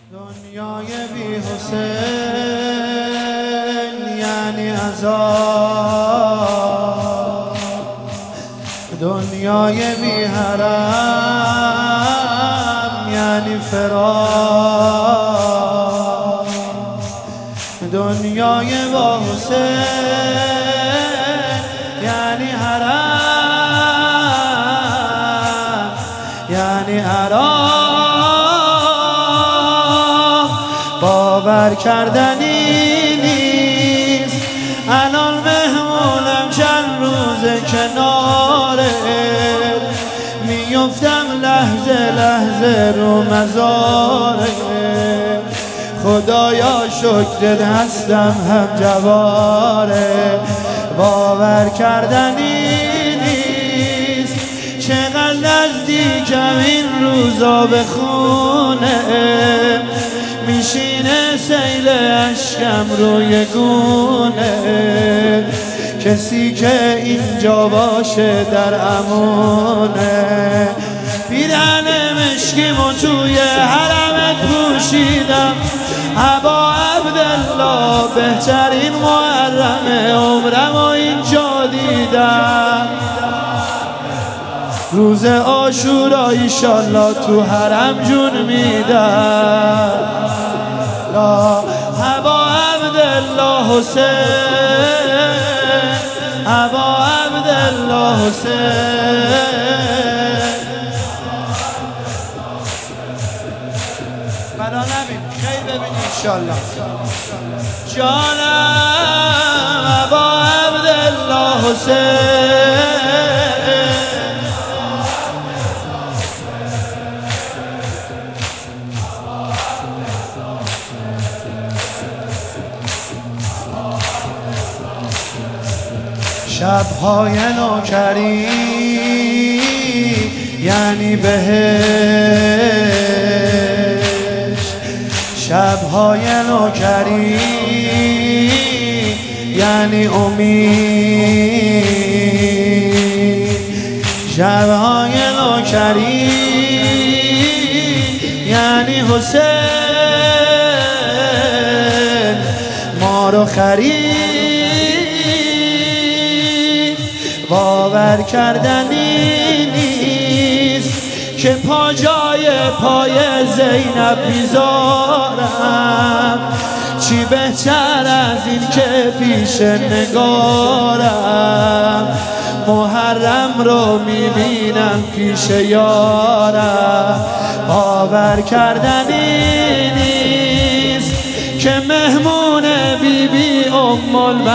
دنیای بی حسین یعنی عذاب، دنیای بی حرم یعنی فراق، دنیای با حسین یعنی حرم یعنی عراق. باور کردنی نیست الان مهمونم چند روز کناره، میفتم لحظه لحظه رو مزاره. خدایا شکر دستم هم جواره. باور کردنی نیست چقدر نزدیکم این روزا به خونه، میشینه سیل اشکم روی گونه. کسی که اینجا باشه در امونه. پیرهن مشکیمو توی حرمت پوشیدم، ابا عبدالله بهترین محرم عمرمو اینجا دیدم. روز عاشورا ایشالله تو حرم جون میدم. لا ابا عبدالله حسین، ابا عبدالله حسین. بلا نبین خیلی ببین انشالله. جانم ابا عبدالله حسین، شب‌های نوکری یعنی بهشت، شب‌های نوکری یعنی امید، شب‌های نوکری یعنی حسین ما رو خرید. باور کردنی نیست که پا جای پای زینب میذارم، چی بهتر از این که پیش نگارم. محرم رو میبینم پیش یارم. باور کردنی نیست که مهمون بیبی ام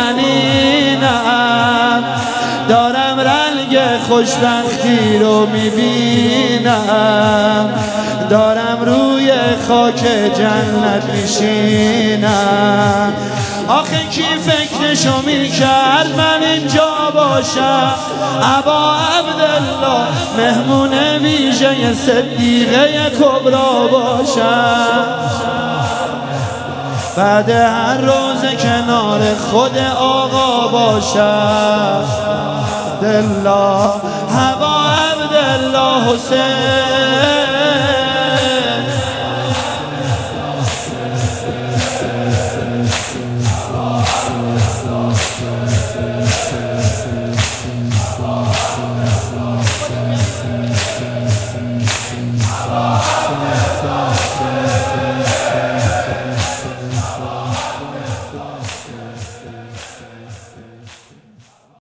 المنینم، دارم رنگ خوشبختی رو میبینم، دارم روی خاک جنت میشینم. آخه کی فکرشو میکرد من اینجا باشم، ابا عبدالله مهمون ویژه صدیقه کبرا باشم. بعد هر روز کنار خود آقا باشم. دلا ابا عبدالله حسین.